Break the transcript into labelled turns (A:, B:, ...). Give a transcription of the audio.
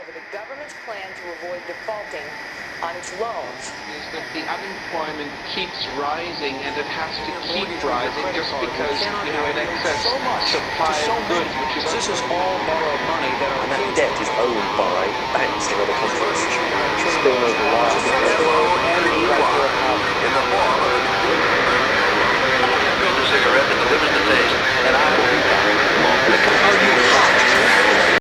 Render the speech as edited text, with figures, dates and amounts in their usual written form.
A: over the government's plan to avoid defaulting on its loans.
B: Is that the unemployment keeps rising, and it has to keep rising just because, in excess supply of goods, which is...
C: This is all borrowed money that are...
D: And that debt is owned by banks in other countries. Spilling over wires.